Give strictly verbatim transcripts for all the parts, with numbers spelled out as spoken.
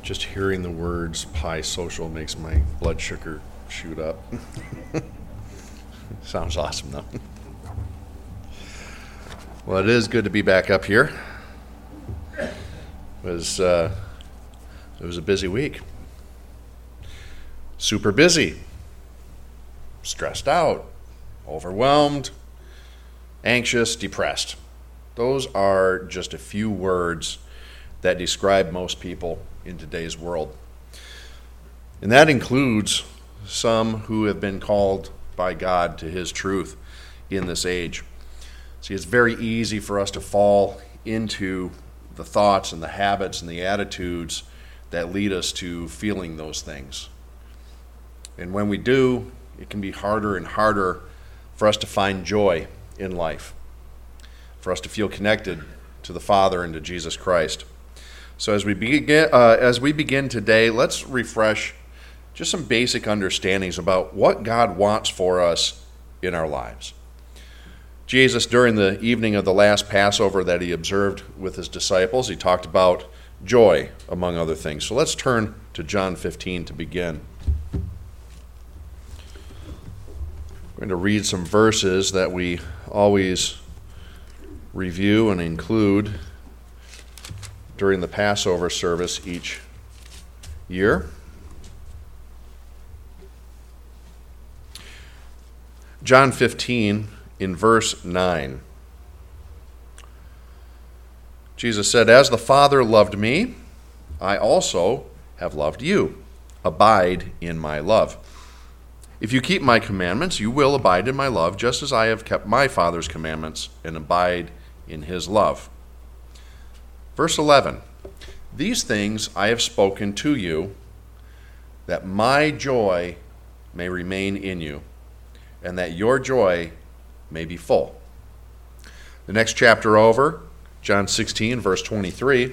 Just hearing the words Pi Social makes my blood sugar shoot up. Sounds awesome, though. Well, it is good to be back up here. It was, uh, it was a busy week. Super busy. Stressed out. Overwhelmed. Anxious. Depressed. Those are just a few words that describe most people in today's world. And that includes some who have been called by God to his truth in this age. See, it's very easy for us to fall into the thoughts and the habits and the attitudes that lead us to feeling those things. And when we do, it can be harder and harder for us to find joy in life, for us to feel connected to the Father and to Jesus Christ. So as we begin, uh, as we begin today, let's refresh just some basic understandings about what God wants for us in our lives. Jesus, during the evening of the last Passover that he observed with his disciples, he talked about joy, among other things. So let's turn to John fifteen to begin. We're going to read some verses that we always review and include during the Passover service each year. John fifteen, in verse nine. Jesus said, "As the Father loved me, I also have loved you. Abide in my love. If you keep my commandments, you will abide in my love, just as I have kept my Father's commandments and abide in his love." Verse eleven, "These things I have spoken to you, that my joy may remain in you, and that your joy may be full." The next chapter over, John sixteen, verse twenty-three,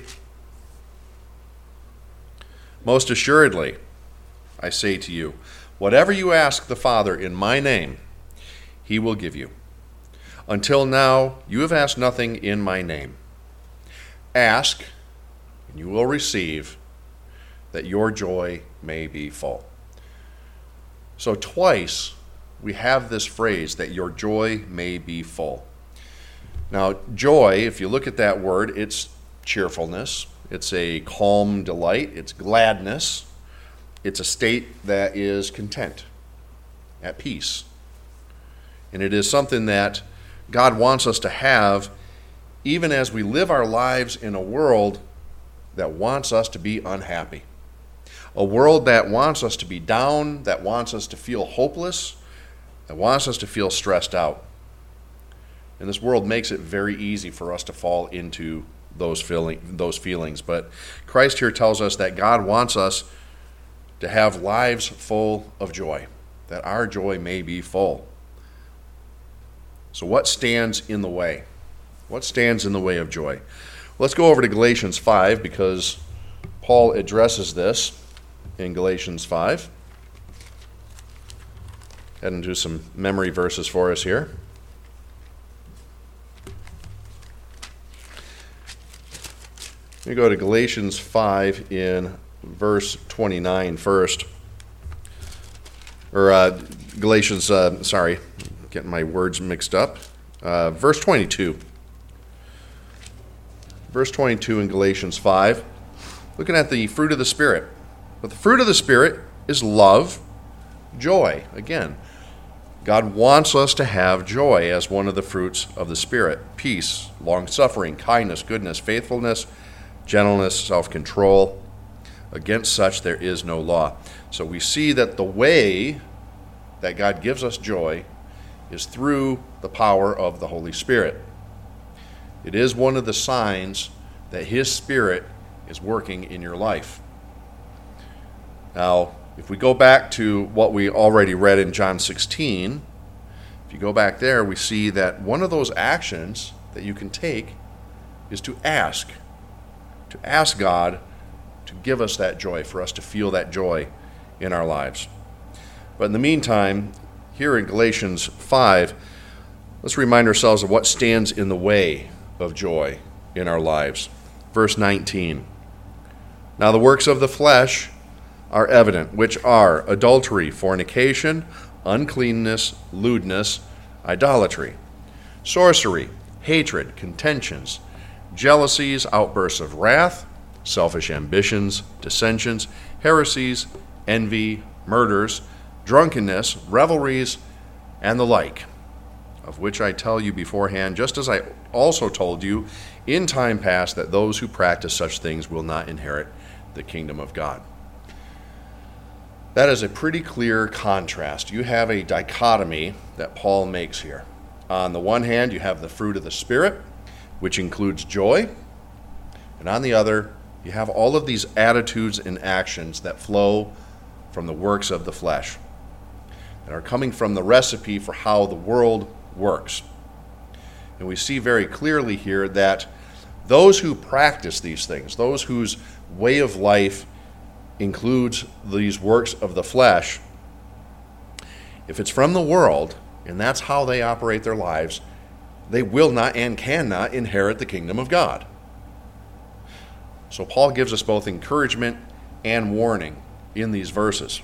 "Most assuredly, I say to you, whatever you ask the Father in my name, he will give you. Until now, you have asked nothing in my name. Ask, and you will receive, that your joy may be full." So twice we have this phrase, that your joy may be full. Now, joy, if you look at that word, it's cheerfulness. It's a calm delight. It's gladness. It's a state that is content, at peace. And it is something that God wants us to have even as we live our lives in a world that wants us to be unhappy. A world that wants us to be down, that wants us to feel hopeless, that wants us to feel stressed out. And this world makes it very easy for us to fall into those feeling, those feelings. But Christ here tells us that God wants us to have lives full of joy, that our joy may be full. So what stands in the way? What stands in the way of joy? Let's go over to Galatians five, because Paul addresses this in Galatians five. Head into some memory verses for us here. We go to Galatians five in verse twenty-nine first. Or uh, Galatians, uh, sorry, getting my words mixed up. Uh, verse twenty-two. Verse twenty-two in Galatians five, looking at the fruit of the Spirit. But the fruit of the Spirit is love, joy. Again, God wants us to have joy as one of the fruits of the Spirit. Peace, long-suffering, kindness, goodness, faithfulness, gentleness, self-control. Against such there is no law. So we see that the way that God gives us joy is through the power of the Holy Spirit. It is one of the signs that his Spirit is working in your life. Now, if we go back to what we already read in John sixteen, if you go back there, we see that one of those actions that you can take is to ask. To ask God to give us that joy, for us to feel that joy in our lives. But in the meantime, here in Galatians five, let's remind ourselves of what stands in the way of joy in our lives. Verse nineteen. Now the works of the flesh are evident, which are adultery, fornication, uncleanness, lewdness, idolatry, sorcery, hatred, contentions, jealousies, outbursts of wrath, selfish ambitions, dissensions, heresies, envy, murders, drunkenness, revelries, and the like, of which I tell you beforehand, just as I also told you in time past, that those who practice such things will not inherit the kingdom of God. That is a pretty clear contrast. You have a dichotomy that Paul makes here. On the one hand, you have the fruit of the Spirit, which includes joy, and on the other, you have all of these attitudes and actions that flow from the works of the flesh, that are coming from the recipe for how the world works. And we see very clearly here that those who practice these things, those whose way of life includes these works of the flesh, if it's from the world, and that's how they operate their lives, they will not and cannot inherit the kingdom of God. So Paul gives us both encouragement and warning in these verses.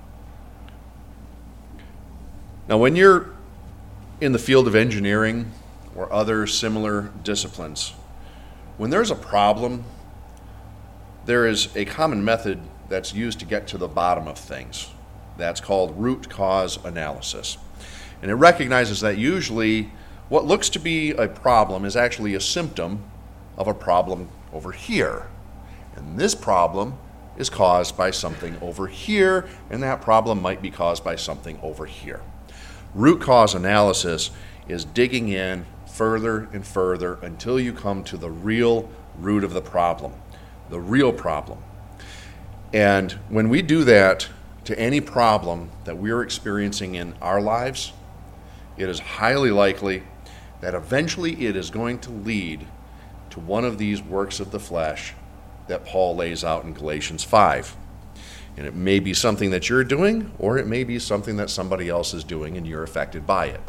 Now, when you're in the field of engineering or other similar disciplines, when there's a problem, there is a common method that's used to get to the bottom of things. That's called root cause analysis. And it recognizes that usually what looks to be a problem is actually a symptom of a problem over here. And this problem is caused by something over here, and that problem might be caused by something over here. Root cause analysis is digging in further and further until you come to the real root of the problem, the real problem. And when we do that to any problem that we're experiencing in our lives, it is highly likely that eventually it is going to lead to one of these works of the flesh that Paul lays out in Galatians five. And it may be something that you're doing, or it may be something that somebody else is doing and you're affected by it.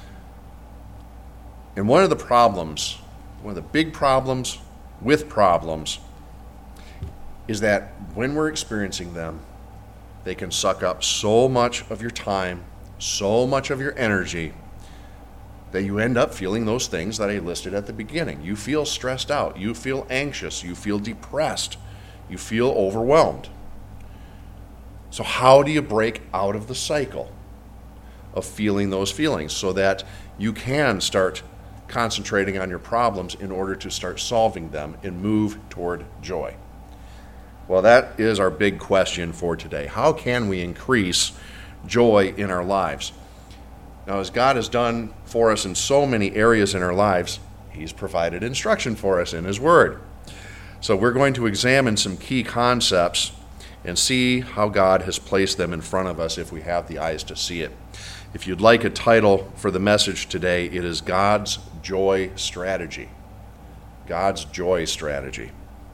And one of the problems, one of the big problems with problems, is that when we're experiencing them, they can suck up so much of your time, so much of your energy, that you end up feeling those things that I listed at the beginning. You feel stressed out, you feel anxious, you feel depressed, you feel overwhelmed. So how do you break out of the cycle of feeling those feelings so that you can start concentrating on your problems in order to start solving them and move toward joy? Well, that is our big question for today. How can we increase joy in our lives? Now, as God has done for us in so many areas in our lives, He's provided instruction for us in His Word. So we're going to examine some key concepts and see how God has placed them in front of us if we have the eyes to see it. If you'd like a title for the message today, it is God's Joy Strategy. God's Joy Strategy.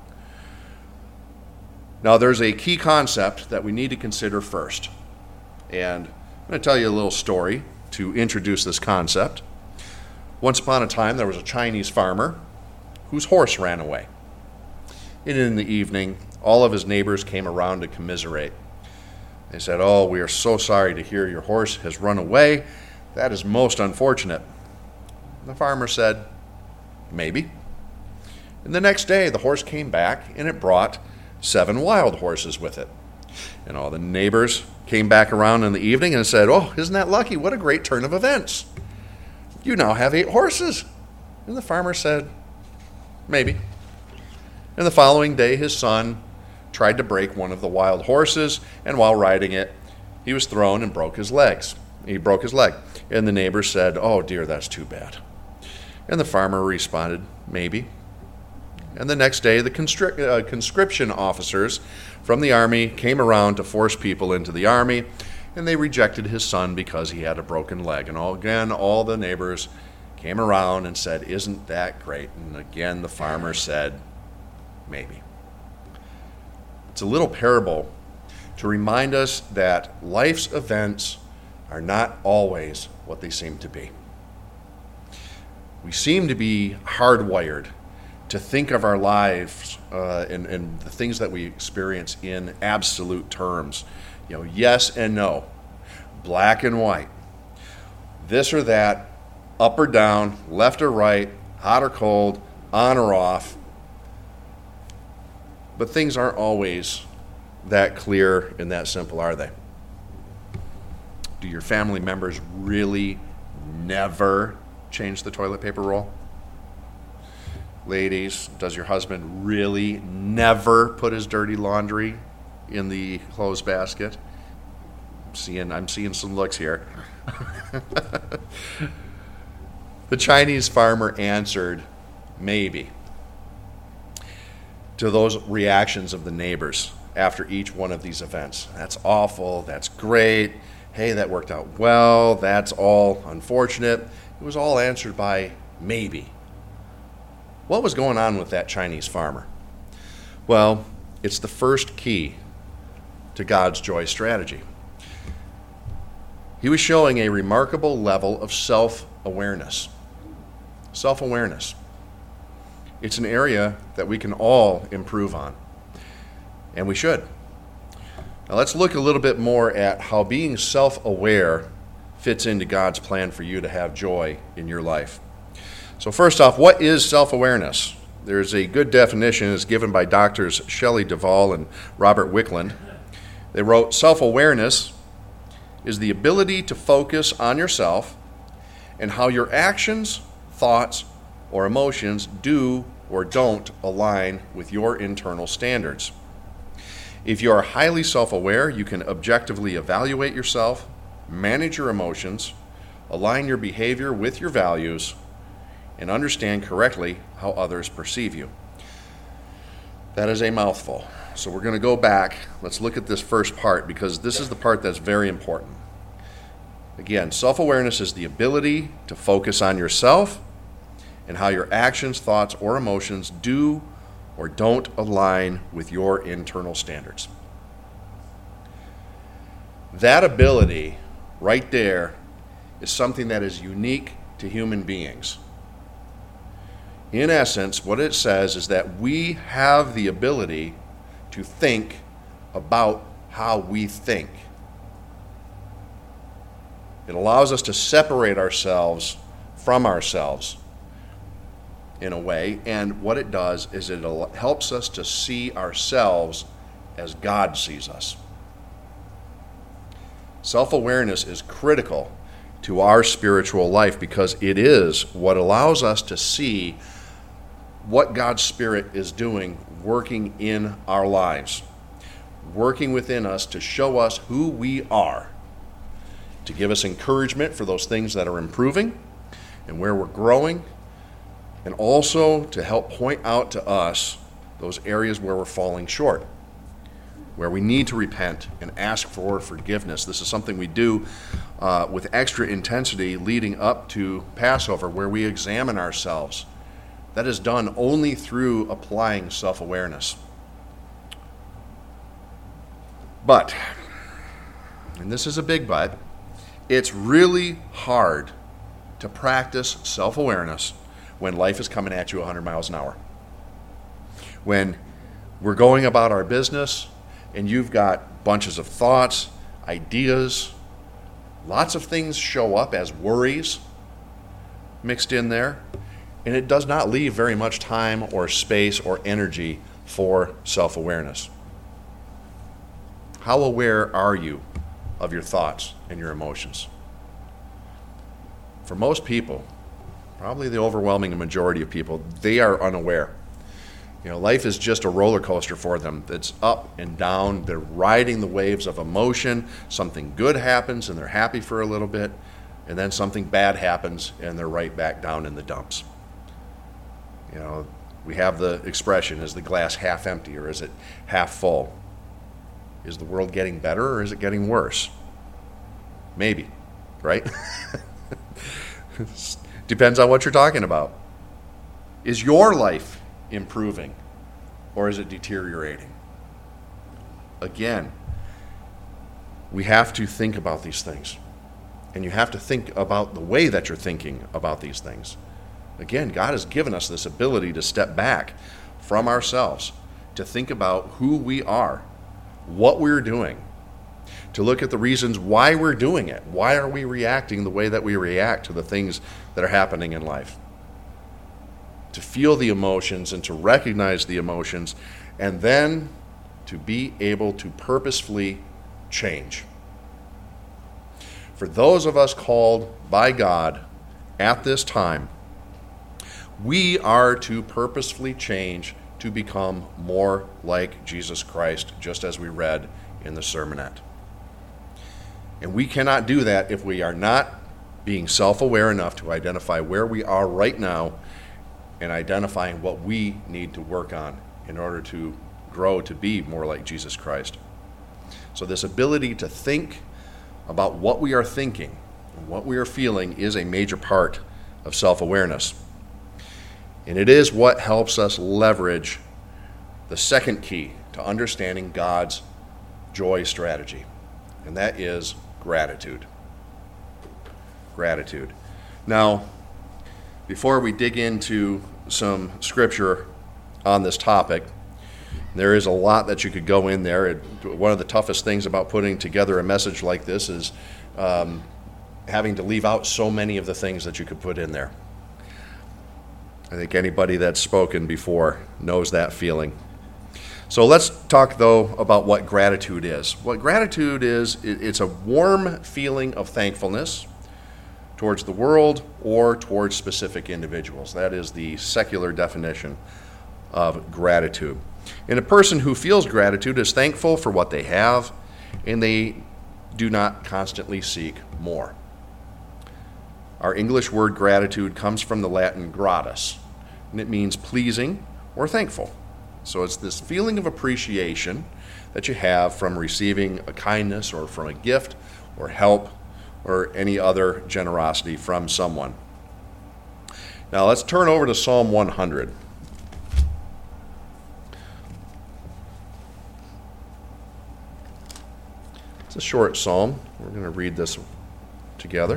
Now, there's a key concept that we need to consider first. And I'm going to tell you a little story to introduce this concept. Once upon a time, there was a Chinese farmer whose horse ran away. And in the evening, all of his neighbors came around to commiserate. They said, "Oh, we are so sorry to hear your horse has run away. That is most unfortunate." And the farmer said, "Maybe." And the next day, the horse came back, and it brought seven wild horses with it. And all the neighbors came back around in the evening and said, "Oh, isn't that lucky? What a great turn of events. You now have eight horses." And the farmer said, "Maybe." And the following day, his son tried to break one of the wild horses, and while riding it, he was thrown and broke his legs. He broke his leg. And the neighbors said, "Oh dear, that's too bad." And the farmer responded, "Maybe." And the next day, the constric- uh, conscription officers from the army came around to force people into the army, and they rejected his son because he had a broken leg. And all, again, all the neighbors came around and said, "Isn't that great?" And again, the farmer said, "Maybe." It's a little parable to remind us that life's events are not always what they seem to be. We seem to be hardwired to think of our lives uh, and, and the things that we experience in absolute terms. You know, yes and no, black and white, this or that, up or down, left or right, hot or cold, on or off. But things aren't always that clear and that simple, are they? Do your family members really never change the toilet paper roll? Ladies, does your husband really never put his dirty laundry in the clothes basket? I'm seeing, I'm seeing some looks here. The Chinese farmer answered, maybe, to those reactions of the neighbors after each one of these events. That's awful, that's great, hey, that worked out well, that's all unfortunate. It was all answered by maybe. What was going on with that Chinese farmer? Well, it's the first key to God's joy strategy. He was showing a remarkable level of self-awareness. Self-awareness. It's an area that we can all improve on, and we should. Now let's look a little bit more at how being self-aware fits into God's plan for you to have joy in your life. So first off, what is self-awareness? There's a good definition. It's given by doctors Shelley Duvall and Robert Wickland. They wrote, self-awareness is the ability to focus on yourself and how your actions, thoughts, or emotions do or don't align with your internal standards. If you are highly self-aware, you can objectively evaluate yourself, manage your emotions, align your behavior with your values, and understand correctly how others perceive you. That is a mouthful. So we're going to go back. Let's look at this first part because this is the part that's very important. Again, self-awareness is the ability to focus on yourself and how your actions, thoughts, or emotions do or don't align with your internal standards. That ability right there is something that is unique to human beings. In essence, what it says is that we have the ability to think about how we think. It allows us to separate ourselves from ourselves in a way, and what it does is it helps us to see ourselves as God sees us. Self-awareness is critical to our spiritual life because it is what allows us to see what God's Spirit is doing, working in our lives, working within us to show us who we are, to give us encouragement for those things that are improving and where we're growing, and also to help point out to us those areas where we're falling short, where we need to repent and ask for forgiveness. This is something we do uh, with extra intensity leading up to Passover, where we examine ourselves. That is done only through applying self-awareness. But, and this is a big but, it's really hard to practice self-awareness when life is coming at you one hundred miles an hour. When we're going about our business and you've got bunches of thoughts, ideas, lots of things show up as worries mixed in there, and it does not leave very much time or space or energy for self-awareness. How aware are you of your thoughts and your emotions? For most people, probably the overwhelming majority of people, they are unaware. You know, life is just a roller coaster for them. It's up and down. They're riding the waves of emotion. Something good happens and they're happy for a little bit, and then something bad happens and they're right back down in the dumps. You know, we have the expression, is the glass half empty or is it half full? Is the world getting better or is it getting worse? Maybe, right? Depends on what you're talking about. Is your life improving or is it deteriorating? Again, we have to think about these things. And you have to think about the way that you're thinking about these things. Again, God has given us this ability to step back from ourselves, to think about who we are, what we're doing, to look at the reasons why we're doing it. Why are we reacting the way that we react to the things that are happening in life? To feel the emotions and to recognize the emotions, and then to be able to purposefully change. For those of us called by God at this time, we are to purposefully change to become more like Jesus Christ, just as we read in the sermonette. And we cannot do that if we are not being self-aware enough to identify where we are right now and identifying what we need to work on in order to grow to be more like Jesus Christ. So this ability to think about what we are thinking and what we are feeling is a major part of self-awareness. And it is what helps us leverage the second key to understanding God's joy strategy, and that is gratitude. Gratitude. Now, before we dig into some scripture on this topic, there is a lot that you could go in there. It, one of the toughest things about putting together a message like this is um, having to leave out so many of the things that you could put in there. I think anybody that's spoken before knows that feeling. So let's talk, though, about what gratitude is. What gratitude is, it's a warm feeling of thankfulness towards the world or towards specific individuals. That is the secular definition of gratitude. And a person who feels gratitude is thankful for what they have, and they do not constantly seek more. Our English word gratitude comes from the Latin gratus, and it means pleasing or thankful. So it's this feeling of appreciation that you have from receiving a kindness or from a gift or help or any other generosity from someone. Now let's turn over to Psalm one hundred. It's a short psalm. We're going to read this together.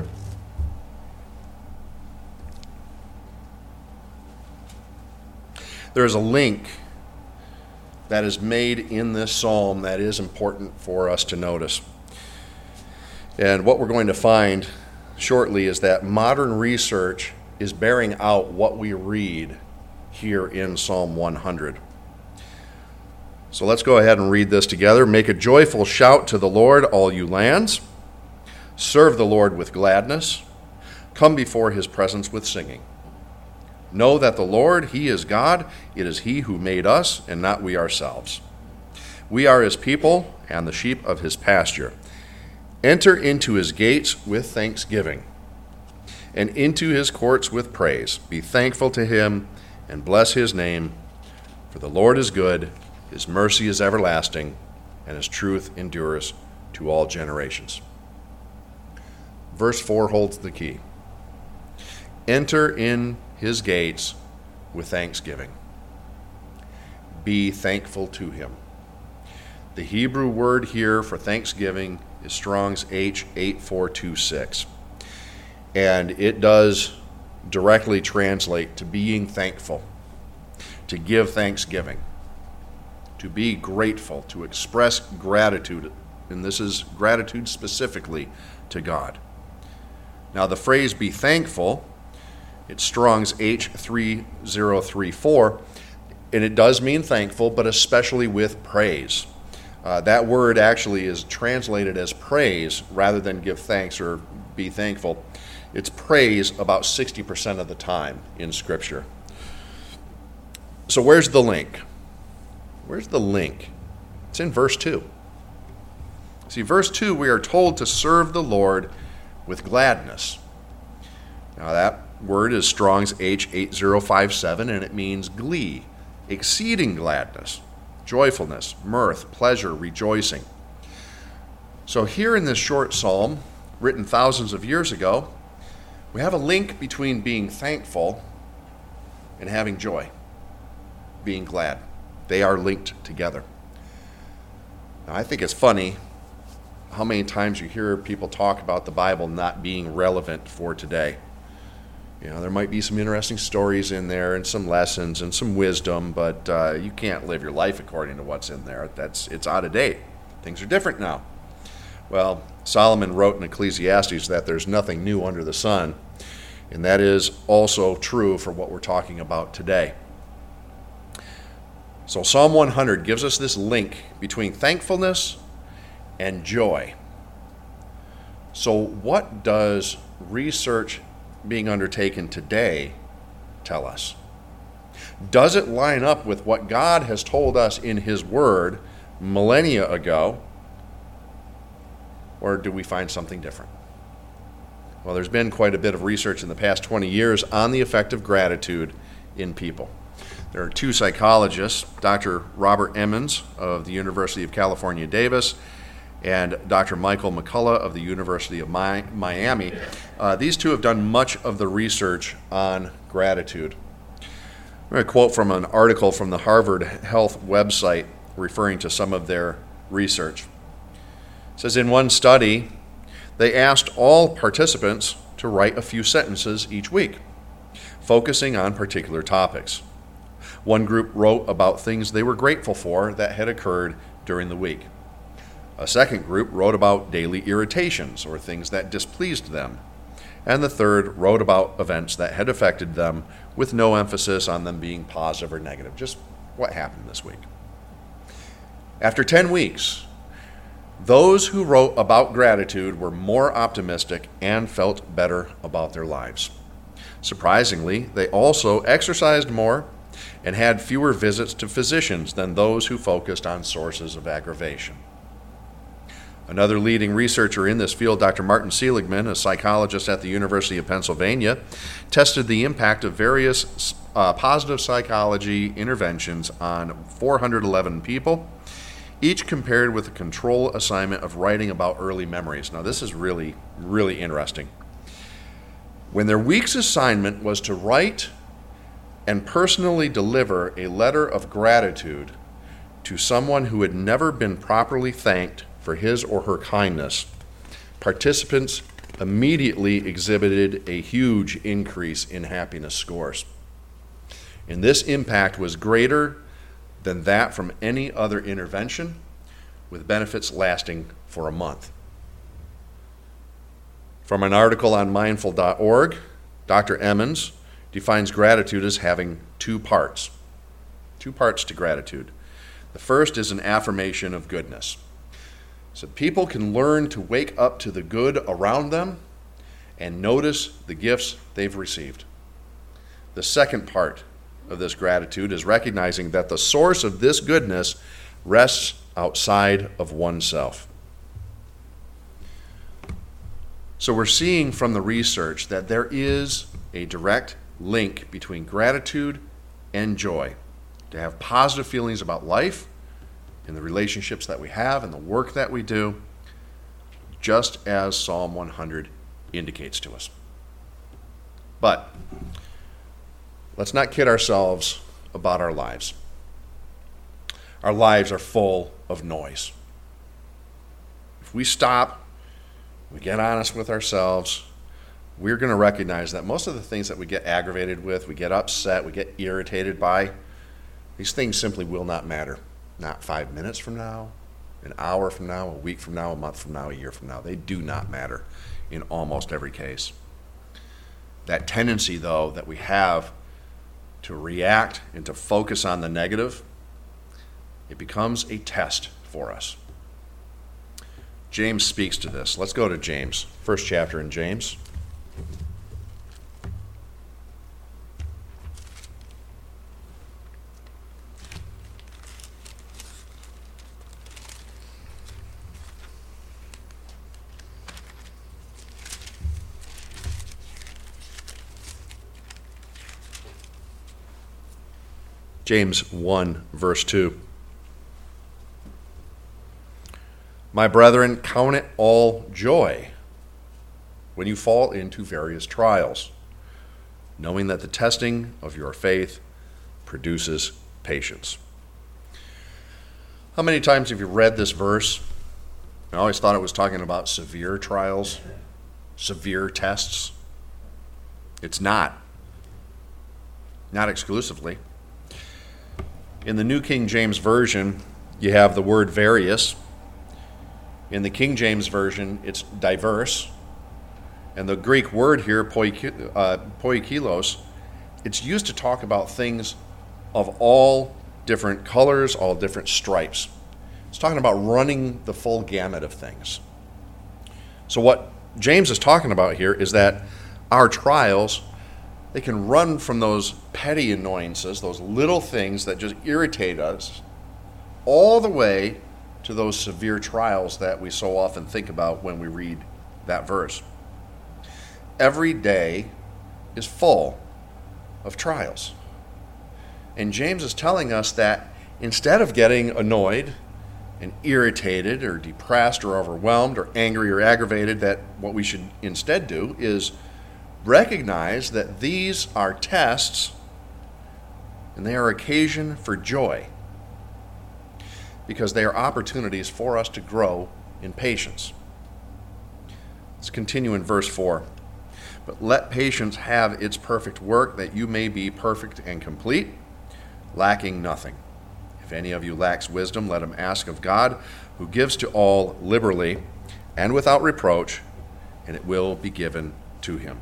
There is a link that is made in this psalm that is important for us to notice. And what we're going to find shortly is that modern research is bearing out what we read here in Psalm one hundred. So let's go ahead and read this together. Make a joyful shout to the Lord, all you lands. Serve the Lord with gladness. Come before his presence with singing. Know that the Lord, he is God. It is he who made us, and not we ourselves. We are his people and the sheep of his pasture. Enter into his gates with thanksgiving, and into his courts with praise. Be thankful to him, and bless his name. For the Lord is good, his mercy is everlasting, and his truth endures to all generations. Verse four holds the key. Enter in his gates with thanksgiving. Be thankful to him. The Hebrew word here for thanksgiving is Strong's H eight four two six. And it does directly translate to being thankful, to give thanksgiving, to be grateful, to express gratitude. And this is gratitude specifically to God. Now the phrase be thankful, it's Strong's H three zero three four, and it does mean thankful, but especially with praise. Uh, that word actually is translated as praise rather than give thanks or be thankful. It's praise about sixty percent of the time in Scripture. So where's the link? Where's the link? It's in verse two. See, verse two, we are told to serve the Lord with gladness. Now that word is Strong's H eight zero five seven, and it means glee, exceeding gladness, joyfulness, mirth, pleasure, rejoicing. So here in this short psalm, written thousands of years ago, we have a link between being thankful and having joy, being glad. They are linked together. Now, I think it's funny how many times you hear people talk about the Bible not being relevant for today. You know, there might be some interesting stories in there and some lessons and some wisdom, but uh, you can't live your life according to what's in there. That's it's out of date. Things are different now. Well, Solomon wrote in Ecclesiastes that there's nothing new under the sun, and that is also true for what we're talking about today. So Psalm one hundred gives us this link between thankfulness and joy. So what does research being undertaken today tell us? Does it line up with what God has told us in His Word millennia ago, or do we find something different? Well, there's been quite a bit of research in the past twenty years on the effect of gratitude in people. There are two psychologists, Doctor Robert Emmons of the University of California, Davis, and Doctor Michael McCullough of the University of Mi- Miami. Uh, these two have done much of the research on gratitude. I'm going to quote from an article from the Harvard Health website referring to some of their research. It says, in one study, they asked all participants to write a few sentences each week, focusing on particular topics. One group wrote about things they were grateful for that had occurred during the week. A second group wrote about daily irritations or things that displeased them. And the third wrote about events that had affected them with no emphasis on them being positive or negative, just what happened this week. After ten weeks, those who wrote about gratitude were more optimistic and felt better about their lives. Surprisingly, they also exercised more and had fewer visits to physicians than those who focused on sources of aggravation. Another leading researcher in this field, Doctor Martin Seligman, a psychologist at the University of Pennsylvania, tested the impact of various uh, positive psychology interventions on four hundred eleven people, each compared with a control assignment of writing about early memories. Now, this is really, really interesting. When their week's assignment was to write and personally deliver a letter of gratitude to someone who had never been properly thanked for his or her kindness, participants immediately exhibited a huge increase in happiness scores. And this impact was greater than that from any other intervention, with benefits lasting for a month. From an article on mindful dot org, Doctor Emmons defines gratitude as having two parts. Two parts to gratitude. The first is an affirmation of goodness. So people can learn to wake up to the good around them and notice the gifts they've received. The second part of this gratitude is recognizing that the source of this goodness rests outside of oneself. So we're seeing from the research that there is a direct link between gratitude and joy. To have positive feelings about life, in the relationships that we have and the work that we do, just as Psalm one hundred indicates to us. But let's not kid ourselves about our lives. Our lives are full of noise. If we stop, we get honest with ourselves, we're going to recognize that most of the things that we get aggravated with, we get upset, we get irritated by, these things simply will not matter. Not five minutes from now, an hour from now, a week from now, a month from now, a year from now. They do not matter in almost every case. That tendency, though, that we have to react and to focus on the negative, it becomes a test for us. James speaks to this. Let's go to James, first chapter in James. James one, verse two. My brethren, count it all joy when you fall into various trials, knowing that the testing of your faith produces patience. How many times have you read this verse? I always thought it was talking about severe trials, severe tests. It's not. Not exclusively. In the New King James Version, you have the word various. In the King James Version, it's diverse. And the Greek word here, poikilos, it's used to talk about things of all different colors, all different stripes. It's talking about running the full gamut of things. So what James is talking about here is that our trials, they can run from those petty annoyances, those little things that just irritate us, all the way to those severe trials that we so often think about when we read that verse. Every day is full of trials. And James is telling us that instead of getting annoyed and irritated or depressed or overwhelmed or angry or aggravated, that what we should instead do is recognize that these are tests and they are occasion for joy because they are opportunities for us to grow in patience. Let's continue in verse four. But let patience have its perfect work, that you may be perfect and complete, lacking nothing. If any of you lacks wisdom, let him ask of God, who gives to all liberally and without reproach, and it will be given to him.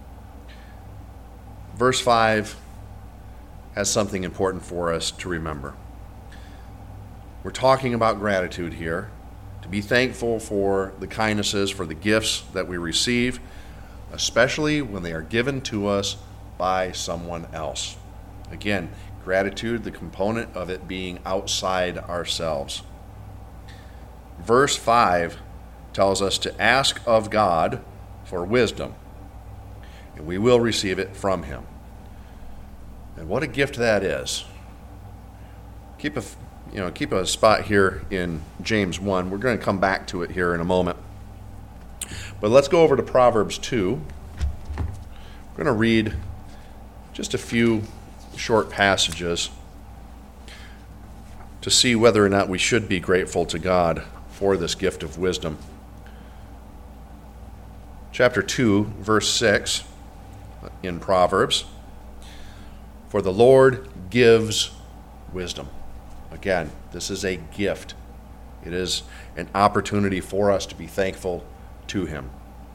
Verse five has something important for us to remember. We're talking about gratitude here, to be thankful for the kindnesses, for the gifts that we receive, especially when they are given to us by someone else. Again, gratitude, the component of it being outside ourselves. Verse five tells us to ask of God for wisdom, and we will receive it from him. And what a gift that is. Keep a, you know, keep a spot here in James one. We're going to come back to it here in a moment. But let's go over to Proverbs two. We're going to read just a few short passages to see whether or not we should be grateful to God for this gift of wisdom. Chapter two, verse six in Proverbs. For the Lord gives wisdom. Again, this is a gift. It is an opportunity for us to be thankful to him.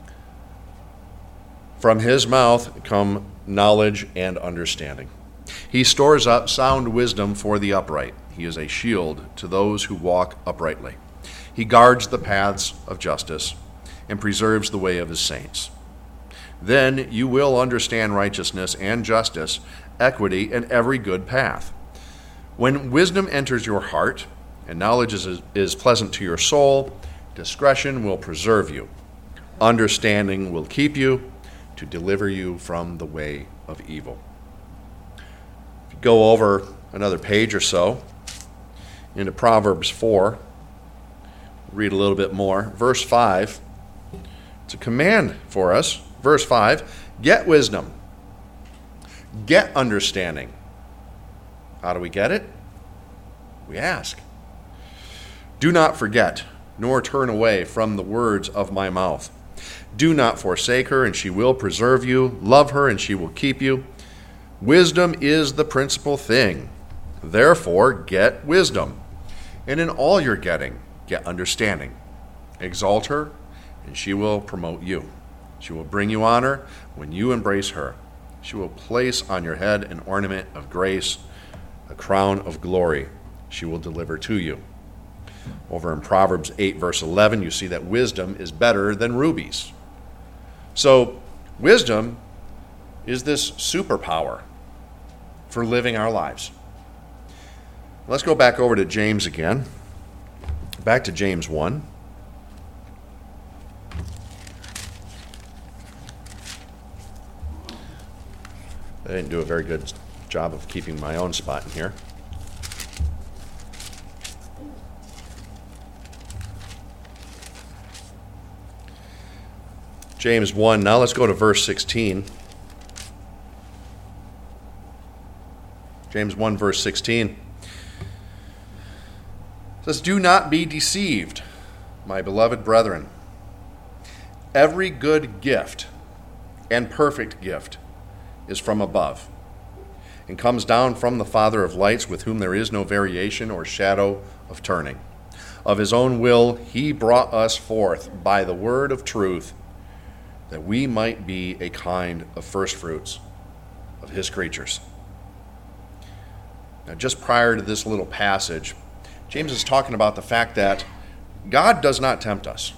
From his mouth come knowledge and understanding. He stores up sound wisdom for the upright. He is a shield to those who walk uprightly. He guards the paths of justice and preserves the way of his saints. Then you will understand righteousness and justice, equity, and every good path. When wisdom enters your heart and knowledge is, is pleasant to your soul, discretion will preserve you. Understanding will keep you to deliver you from the way of evil. If you go over another page or so into Proverbs four, read a little bit more. Verse five, it's a command for us. Verse five, get wisdom, get understanding. How do we get it? We ask. Do not forget, nor turn away from the words of my mouth. Do not forsake her, and she will preserve you. Love her, and she will keep you. Wisdom is the principal thing. Therefore, get wisdom. And in all you're getting, get understanding. Exalt her, and she will promote you. She will bring you honor when you embrace her. She will place on your head an ornament of grace, a crown of glory she will deliver to you. Over in Proverbs eight, verse eleven, you see that wisdom is better than rubies. So, wisdom is this superpower for living our lives. Let's go back over to James again. Back to James one. I didn't do a very good job of keeping my own spot in here. James one, now let's go to verse sixteen. James one, verse sixteen. It says, do not be deceived, my beloved brethren. Every good gift and perfect gift is from above and comes down from the Father of lights, with whom there is no variation or shadow of turning. Of his own will he brought us forth by the word of truth, that we might be a kind of firstfruits of his creatures. Now, just prior to this little passage, James is talking about the fact that God does not tempt us.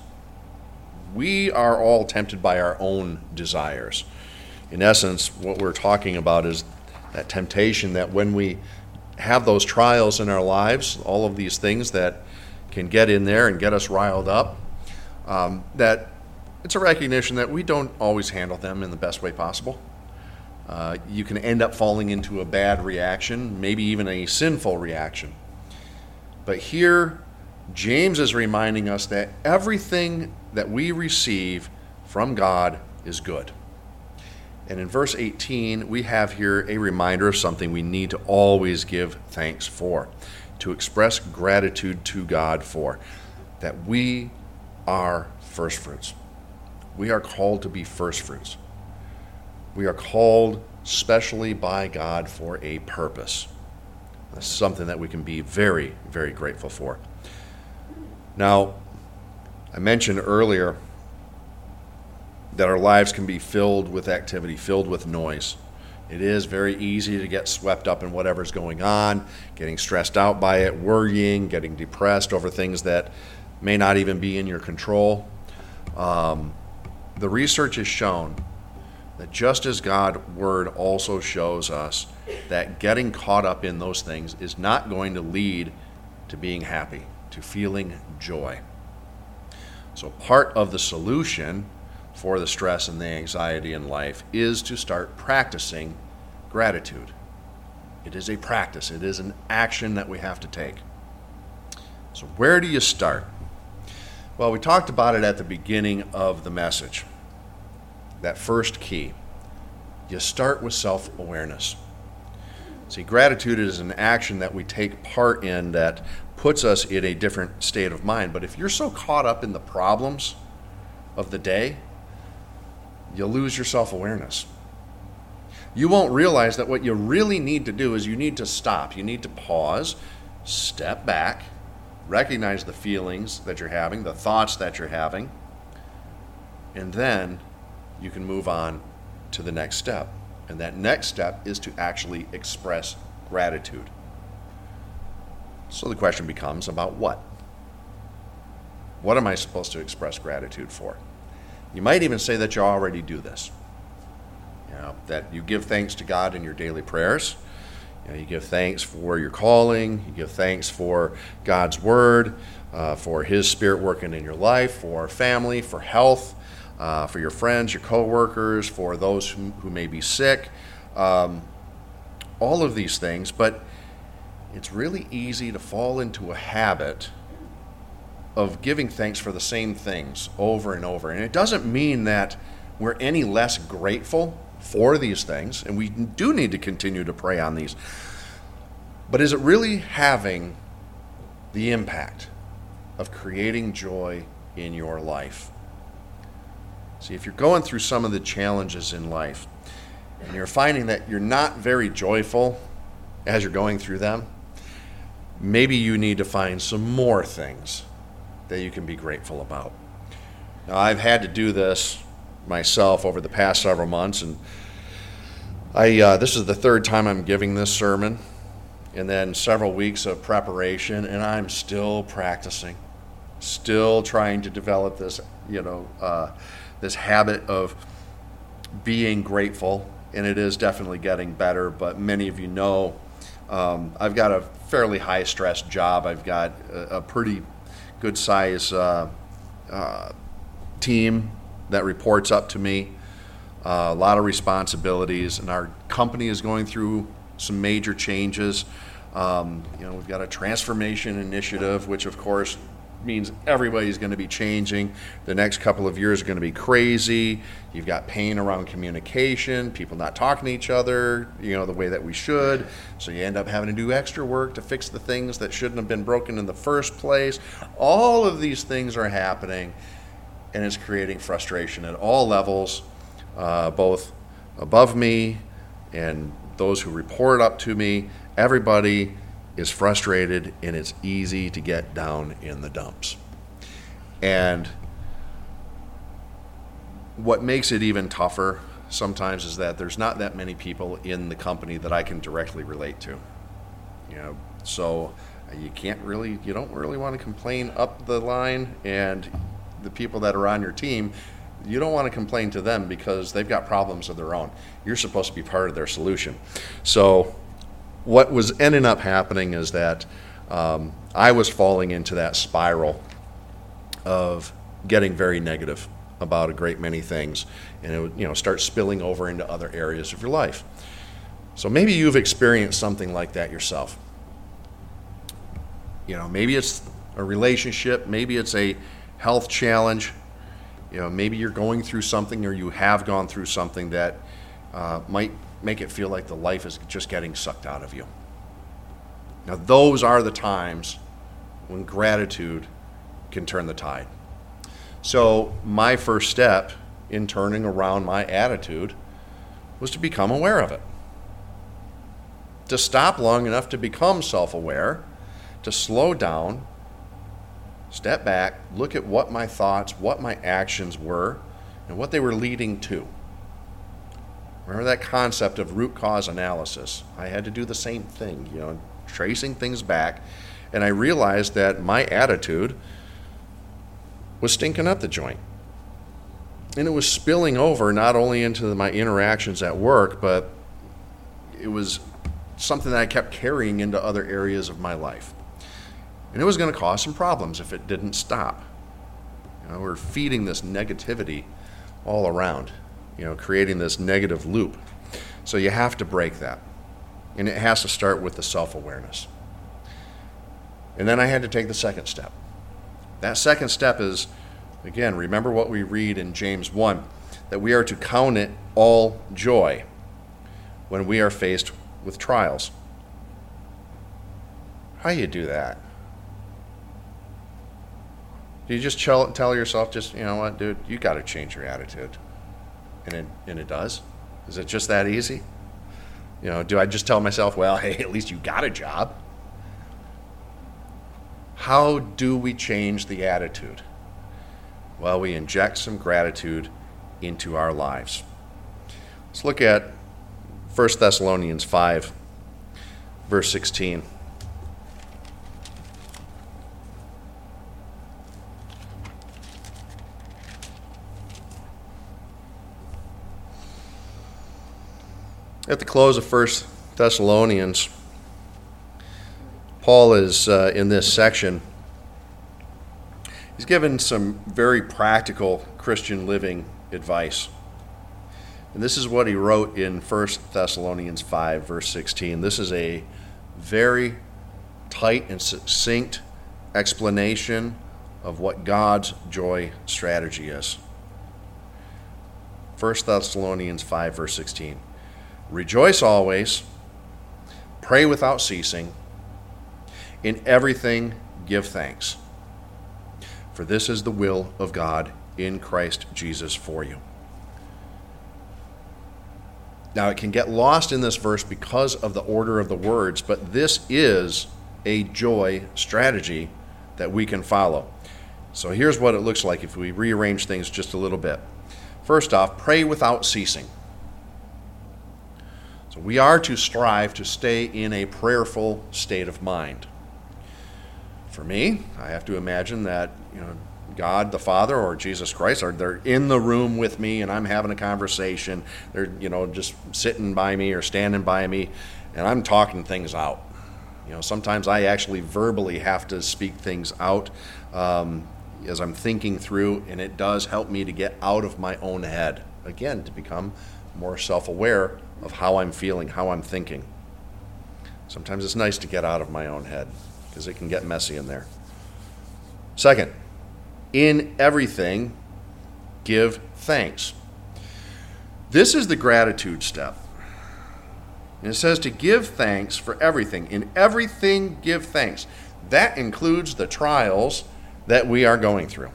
We are all tempted by our own desires. In essence, what we're talking about is that temptation that when we have those trials in our lives, all of these things that can get in there and get us riled up, um, that it's a recognition that we don't always handle them in the best way possible. Uh, you can end up falling into a bad reaction, maybe even a sinful reaction. But here, James is reminding us that everything that we receive from God is good. And in verse eighteen, we have here a reminder of something we need to always give thanks for, to express gratitude to God for, that we are firstfruits. We are called to be firstfruits. We are called specially by God for a purpose. That's something that we can be very, very grateful for. Now, I mentioned earlier that our lives can be filled with activity, filled with noise. It is very easy to get swept up in whatever's going on, getting stressed out by it, worrying, getting depressed over things that may not even be in your control. Um, the research has shown that just as God's word also shows us that getting caught up in those things is not going to lead to being happy, to feeling joy. So part of the solution for the stress and the anxiety in life is to start practicing gratitude. It is a practice. It is an action that we have to take. So where do you start? Well, we talked about it at the beginning of the message. That first key. You start with self-awareness. See, gratitude is an action that we take part in that puts us in a different state of mind. But if you're so caught up in the problems of the day, you lose your self-awareness. You won't realize that what you really need to do is you need to stop. You need to pause, step back, recognize the feelings that you're having, the thoughts that you're having, and then you can move on to the next step. And that next step is to actually express gratitude. So the question becomes about what? What am I supposed to express gratitude for? You might even say that you already do this. You know, that you give thanks to God in your daily prayers. You know, you give thanks for your calling. You give thanks for God's word, uh, for his spirit working in your life, for family, for health, uh, for your friends, your coworkers, for those who, who may be sick. Um, all of these things. But it's really easy to fall into a habit of giving thanks for the same things over and over. And it doesn't mean that we're any less grateful for these things, and we do need to continue to pray on these. But is it really having the impact of creating joy in your life? See, if you're going through some of the challenges in life, and you're finding that you're not very joyful as you're going through them, maybe you need to find some more things that you can be grateful about. Now, I've had to do this myself over the past several months, and I uh, this is the third time I'm giving this sermon, and then several weeks of preparation, and I'm still practicing, still trying to develop this, you know, uh, this habit of being grateful, and it is definitely getting better. But many of you know, um, I've got a fairly high-stress job. I've got a, a pretty good size uh, uh, team that reports up to me, uh, a lot of responsibilities, and our company is going through some major changes. Um, you know, we've got a transformation initiative, which of course means everybody's going to be changing. The next couple of years are going to be crazy. You've got pain around communication, people not talking to each other, you know, the way that we should. So you end up having to do extra work to fix the things that shouldn't have been broken in the first place. All of these things are happening, and it's creating frustration at all levels, uh, both above me, and those who report up to me, everybody is frustrated, and it's easy to get down in the dumps. And what makes it even tougher sometimes is that there's not that many people in the company that I can directly relate to. You know, so you can't really, you don't really want to complain up the line, and the people that are on your team, you don't want to complain to them because they've got problems of their own. You're supposed to be part of their solution. So what was ending up happening is that um, I was falling into that spiral of getting very negative about a great many things, and it would, you know, start spilling over into other areas of your life. So maybe you've experienced something like that yourself. You know, maybe it's a relationship, maybe it's a health challenge. You know, maybe you're going through something, or you have gone through something that uh, might make it feel like the life is just getting sucked out of you. Now, those are the times when gratitude can turn the tide. So my first step in turning around my attitude was to become aware of it. To stop long enough to become self-aware, to slow down, step back, look at what my thoughts, what my actions were, and what they were leading to. Remember that concept of root cause analysis? I had to do the same thing, you know, tracing things back, and I realized that my attitude was stinking up the joint. And it was spilling over not only into my interactions at work, but it was something that I kept carrying into other areas of my life. And it was going to cause some problems if it didn't stop. You know, we're feeding this negativity all around, you know, creating this negative loop. So you have to break that. And it has to start with the self-awareness. And then I had to take the second step. That second step is, again, remember what we read in James one, that we are to count it all joy when we are faced with trials. How do you do that? Do you just tell, tell yourself, just, you know what, dude, you got to change your attitude? And it, and it does? Is it just that easy? You know, do I just tell myself, well, hey, at least you got a job? How do we change the attitude? Well, we inject some gratitude into our lives. Let's look at First Thessalonians five, verse sixteen. At the close of First Thessalonians, Paul is, uh, in this section, he's given some very practical Christian living advice. And this is what he wrote in First Thessalonians five, verse sixteen. This is a very tight and succinct explanation of what God's joy strategy is. First Thessalonians five, verse sixteen. Rejoice always, pray without ceasing, in everything give thanks, for this is the will of God in Christ Jesus for you. Now, it can get lost in this verse because of the order of the words, but this is a joy strategy that we can follow. So here's what it looks like if we rearrange things just a little bit. First off, pray without ceasing. So we are to strive to stay in a prayerful state of mind. For me, I have to imagine that, you know, God the Father or Jesus Christ are they're in the room with me, and I'm having a conversation. They're, you know, just sitting by me or standing by me, and I'm talking things out. You know, sometimes I actually verbally have to speak things out um, as I'm thinking through, and it does help me to get out of my own head. Again, to become more self-aware of how I'm feeling, how I'm thinking. Sometimes it's nice to get out of my own head because it can get messy in there. Second, in everything, give thanks. This is the gratitude step. And it says to give thanks for everything. In everything, give thanks. That includes the trials that we are going through.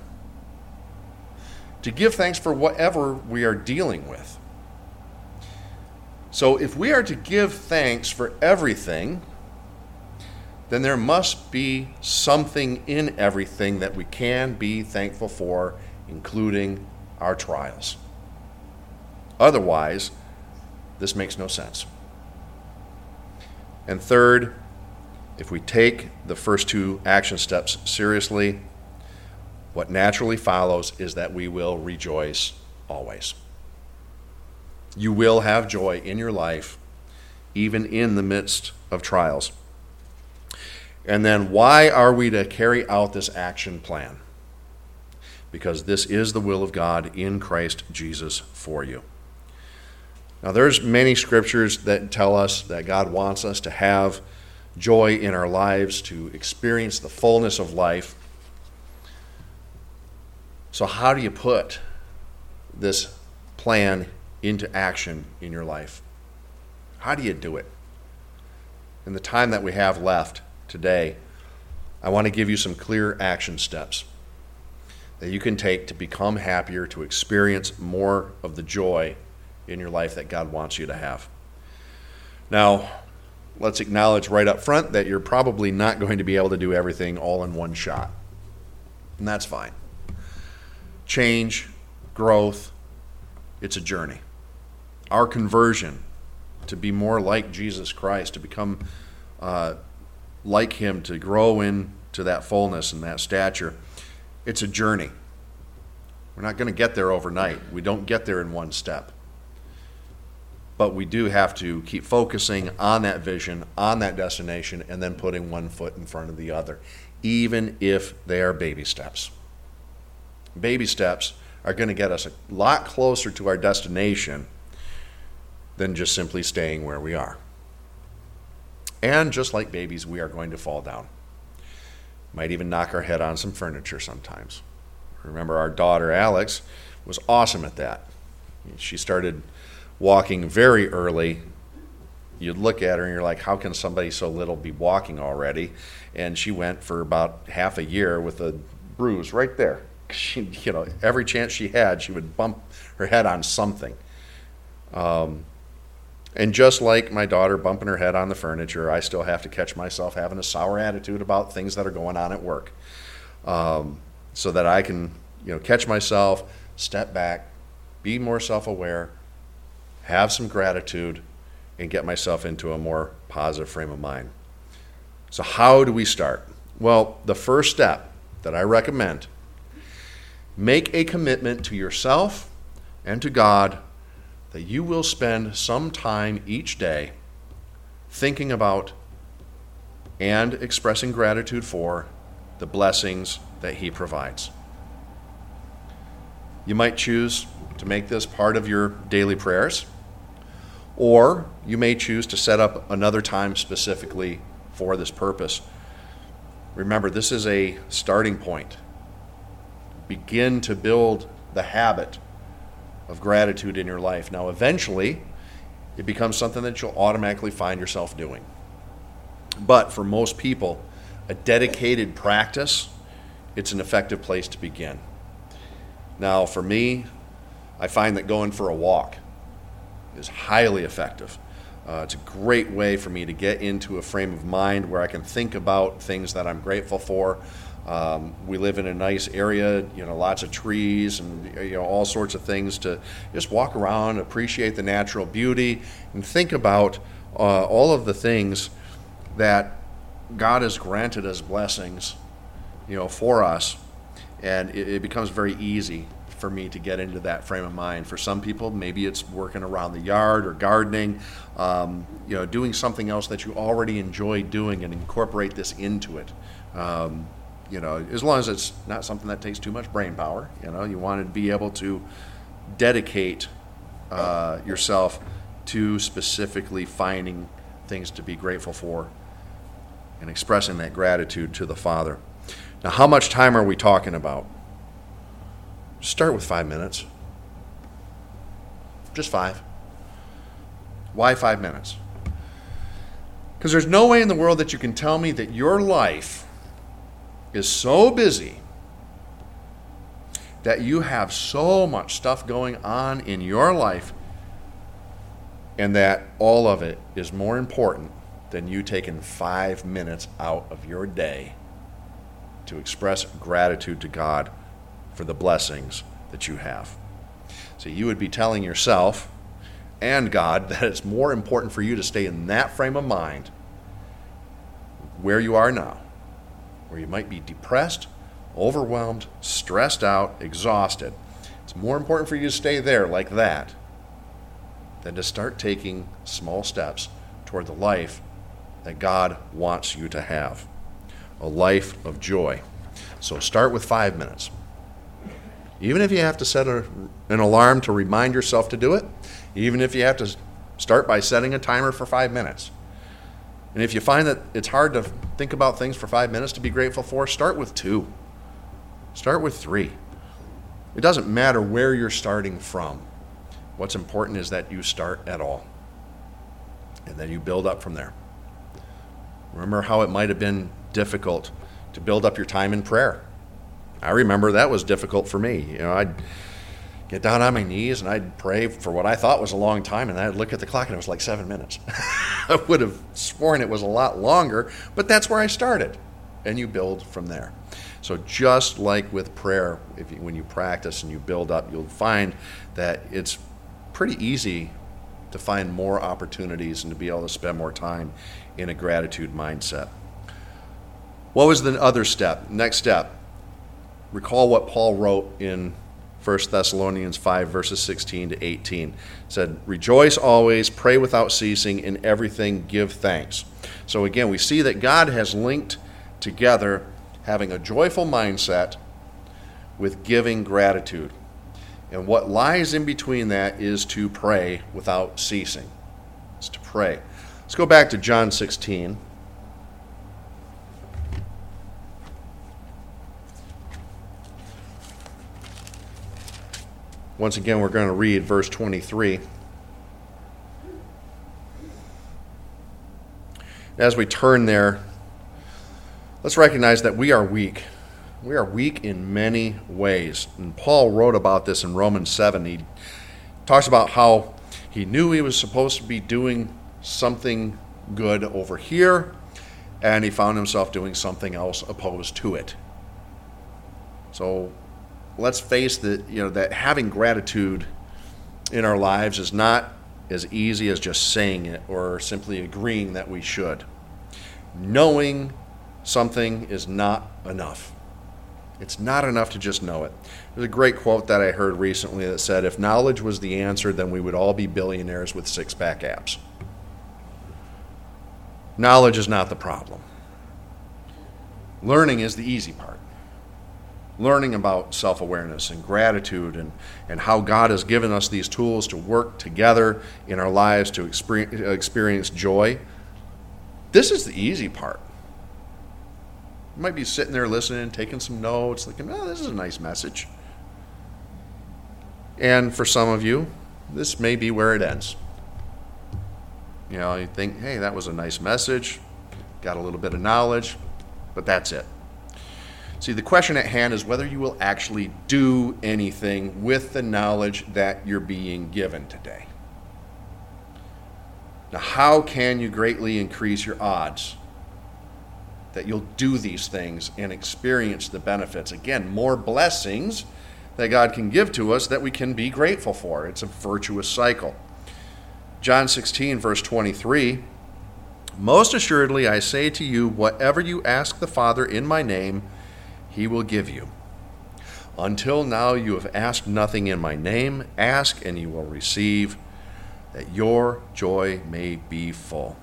To give thanks for whatever we are dealing with. So if we are to give thanks for everything, then there must be something in everything that we can be thankful for, including our trials. Otherwise, this makes no sense. And third, if we take the first two action steps seriously, what naturally follows is that we will rejoice always. You will have joy in your life, even in the midst of trials. And then why are we to carry out this action plan? Because this is the will of God in Christ Jesus for you. Now, there's many scriptures that tell us that God wants us to have joy in our lives, to experience the fullness of life. So how do you put this plan into action in your life? How do you do it? In the time that we have left today, I want to give you some clear action steps that you can take to become happier, to experience more of the joy in your life that God wants you to have. Now, let's acknowledge right up front that you're probably not going to be able to do everything all in one shot. And that's fine. Change, growth, it's a journey. Our conversion to be more like Jesus Christ, to become uh, like him, to grow into that fullness and that stature, it's a journey. We're not going to get there overnight. We don't get there in one step. But we do have to keep focusing on that vision, on that destination, and then putting one foot in front of the other, even if they are baby steps. Baby steps are going to get us a lot closer to our destination than just simply staying where we are. And just like babies, we are going to fall down. Might even knock our head on some furniture sometimes. Remember, our daughter Alex was awesome at that. She started walking very early. You'd look at her and you're like, how can somebody so little be walking already? And she went for about half a year with a bruise right there. She, you know, every chance she had, she would bump her head on something. Um, and just like my daughter bumping her head on the furniture, I still have to catch myself having a sour attitude about things that are going on at work, um, so that I can, you know, catch myself, step back, be more self-aware, have some gratitude, and get myself into a more positive frame of mind. So how do we start? Well, the first step that I recommend, make a commitment to yourself and to God that you will spend some time each day thinking about and expressing gratitude for the blessings that He provides. You might choose to make this part of your daily prayers, or you may choose to set up another time specifically for this purpose. Remember, this is a starting point. Begin to build the habit of gratitude in your life. Now, eventually, it becomes something that you'll automatically find yourself doing. But for most people, a dedicated practice, it's an effective place to begin. Now, for me, I find that going for a walk is highly effective. Uh, it's a great way for me to get into a frame of mind where I can think about things that I'm grateful for. Um, we live in a nice area, you know, lots of trees and, you know, all sorts of things to just walk around, appreciate the natural beauty, and think about uh, all of the things that God has granted as blessings, you know, for us. And it, it becomes very easy for me to get into that frame of mind. For some people, maybe it's working around the yard or gardening, um, you know, doing something else that you already enjoy doing and incorporate this into it. Um, you know, as long as it's not something that takes too much brain power, you know, you want to be able to dedicate uh, yourself to specifically finding things to be grateful for and expressing that gratitude to the Father. Now, how much time are we talking about? Start with five minutes. Just five. Why five minutes? Because there's no way in the world that you can tell me that your life is so busy, that you have so much stuff going on in your life, and that all of it is more important than you taking five minutes out of your day to express gratitude to God for the blessings that you have. So you would be telling yourself and God that it's more important for you to stay in that frame of mind where you are now, where you might be depressed, overwhelmed, stressed out, exhausted. It's more important for you to stay there like that than to start taking small steps toward the life that God wants you to have, a life of joy. So start with five minutes. Even if you have to set a, an alarm to remind yourself to do it, even if you have to start by setting a timer for five minutes. And if you find that it's hard to think about things for five minutes to be grateful for, start with two. Start with three. It doesn't matter where you're starting from. What's important is that you start at all. And then you build up from there. Remember how it might have been difficult to build up your time in prayer. I remember that was difficult for me. You know, I'd get down on my knees and I'd pray for what I thought was a long time, and I'd look at the clock and it was like seven minutes. I would have sworn it was a lot longer, but that's where I started. And you build from there. So just like with prayer, if you, when you practice and you build up, you'll find that it's pretty easy to find more opportunities and to be able to spend more time in a gratitude mindset. What was the other step? Next step. Recall what Paul wrote in First Thessalonians five, verses sixteen to eighteen. It said, "Rejoice always, pray without ceasing, in everything give thanks." So again, we see that God has linked together having a joyful mindset with giving gratitude. And what lies in between that is to pray without ceasing. It's to pray. Let's go back to John sixteen. Once again, we're going to read verse twenty-three. As we turn there, let's recognize that we are weak. We are weak in many ways. And Paul wrote about this in Romans seven. He talks about how he knew he was supposed to be doing something good over here, and he found himself doing something else opposed to it. So let's face that, you know, that having gratitude in our lives is not as easy as just saying it or simply agreeing that we should. Knowing something is not enough. It's not enough to just know it. There's a great quote that I heard recently that said, "If knowledge was the answer, then we would all be billionaires with six-pack abs." Knowledge is not the problem. Learning is the easy part. Learning about self-awareness and gratitude and, and how God has given us these tools to work together in our lives to experience, experience joy. This is the easy part. You might be sitting there listening, taking some notes, thinking, oh, this is a nice message. And for some of you, this may be where it ends. You know, you think, hey, that was a nice message, got a little bit of knowledge, but that's it. See, the question at hand is whether you will actually do anything with the knowledge that you're being given today. Now, how can you greatly increase your odds that you'll do these things and experience the benefits? Again, more blessings that God can give to us that we can be grateful for. It's a virtuous cycle. John sixteen, verse twenty-three, "Most assuredly I say to you, whatever you ask the Father in my name, he will give you. Until now you have asked nothing in my name. Ask and you will receive, that your joy may be full."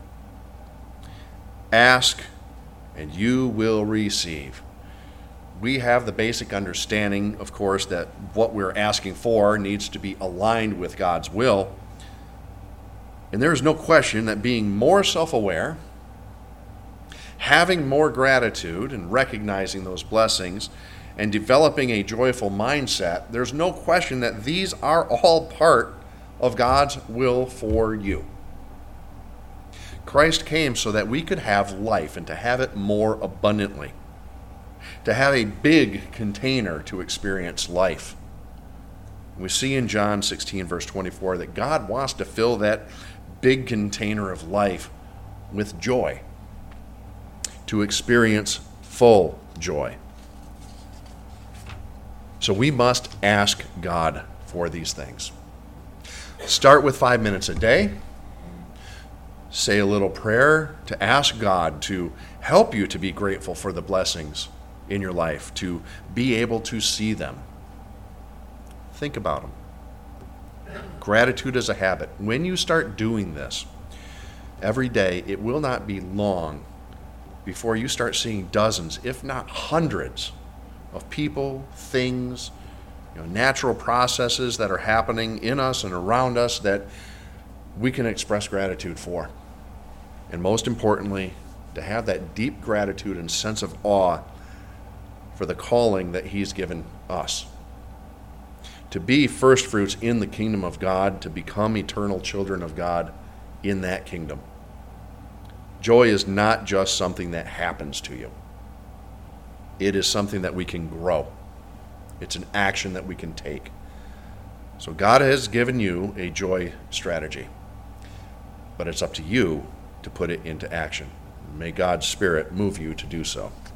Ask and you will receive. We have the basic understanding, of course, that what we're asking for needs to be aligned with God's will. And there is no question that being more self-aware, having more gratitude and recognizing those blessings, and developing a joyful mindset, there's no question that these are all part of God's will for you. Christ came so that we could have life and to have it more abundantly, to have a big container to experience life. We see in John sixteen, verse twenty-four, that God wants to fill that big container of life with joy, to experience full joy. So we must ask God for these things. Start with five minutes a day. Say a little prayer to ask God to help you to be grateful for the blessings in your life, to be able to see them. Think about them. Gratitude is a habit. When you start doing this every day, it will not be long before you start seeing dozens, if not hundreds, of people, things, you know, natural processes that are happening in us and around us that we can express gratitude for. And most importantly, to have that deep gratitude and sense of awe for the calling that He's given us. To be first fruits in the kingdom of God, to become eternal children of God in that kingdom. Joy is not just something that happens to you. It is something that we can grow. It's an action that we can take. So God has given you a joy strategy, but it's up to you to put it into action. May God's Spirit move you to do so.